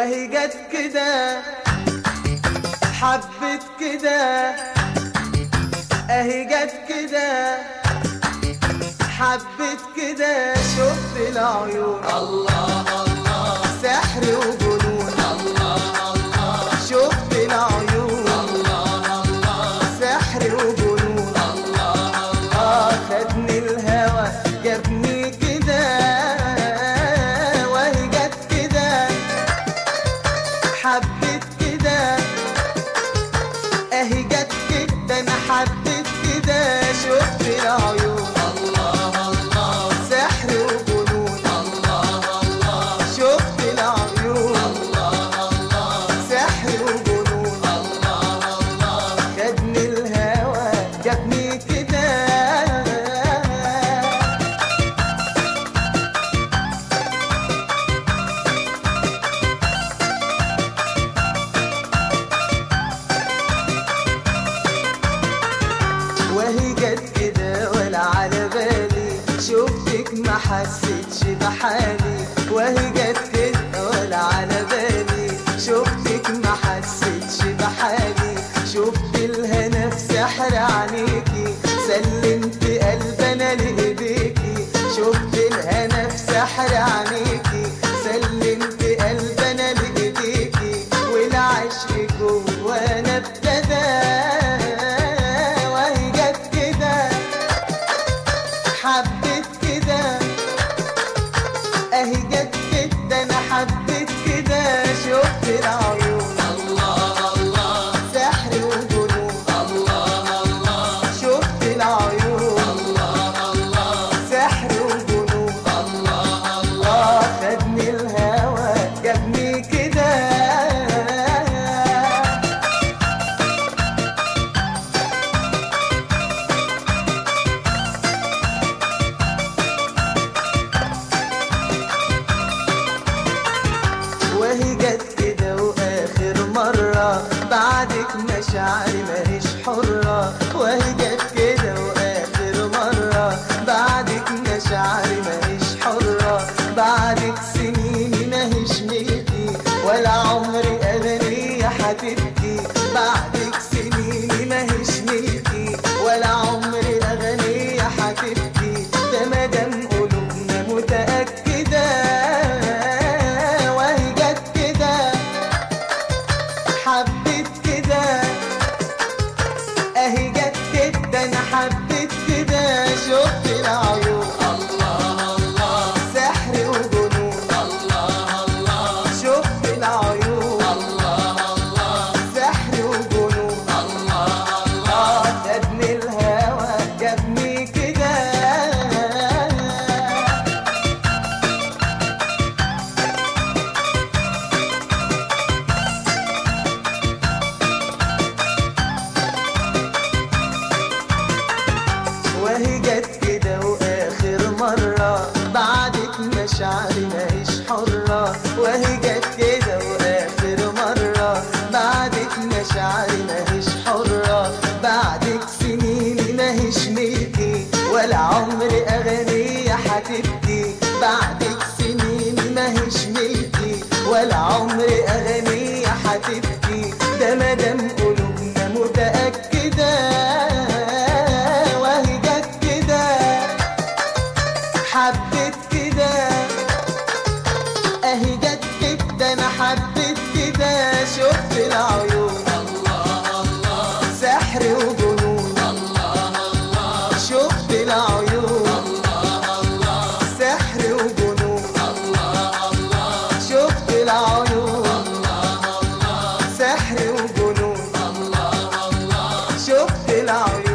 وهي جت كده حبت كده، اهي جت كده حبت كده. شفت العيون الله الله سحر وجنون، الله الله شفت العيون الله الله سحر وجنون. الله الله خدني الهوى جابني كده، وهي جت كده حبت كده، اهي جت كده انا حبت كده. شفت العيون الله الله سحر وجنون، الله الله شفت العيون الله الله سحر وجنون. الله الله خدني الهوى جابني كده. وهي جت كده ولا على بالي، شفتك ما حسيتش بحالي. وهي جت كده ولا على بالي، شفتك ما حسيتش بحالي. شفت الهنا في سحر عينيكي، سلمت قلبي انا لايديكي. شفت الهنا في سحر عينيكي، سلمت قلبي انا لايديكي. والعشق جوانا ابتدى، وهي جت كده حبت كده، اهي جت كده انا حبت كده. شفت العيون الله الله سحر وجنون، الله الله شفت العيون الله الله سحر وجنون. الله الله خدني الهوى جابني كده. وهي جت كده واخر مرة، بعدك مشاعري ماهيش حرة. وهي جت كده واخر مرة، بعدك مشاعري ماهيش حرة. بعدك سنيني ماهيش ملكي، ولا عمري أغنية حتبكي. بعدك سنيني ماهيش ملكي، ولا عمري أغنية حتبكي. ده مادام قلوبنا متأكدة، وهي جت كده حبت كده، اهي جت كده انا حبت كده. شفت العيون الله الله سحر وجنون، الله الله شفت العيون الله الله سحر وجنون. الله الله خدني الهوى جابني كده. وهي جت كده واخر مرة، بعدك مشاعري ماهيش حرة. وهي جت كده واخر مرة، بعدك مشاعري ماهيش حرة. بعدك سنيني ماهيش ملكي، ولا عمري أغنية حتبكي. بعدك سنيني ماهيش ملكي، ولا عمري أغنية حتبكي. ده مادام قلوبنا متأكدة، وهي جت كده حبت كده، اهي جت كده انا حبت كده. شفت العيون الله الله سحر وجنون، الله الله شفت العيون الله الله سحر وجنون. الله الله شفت العيون الله الله سحر وجنون، الله الله شفت العيون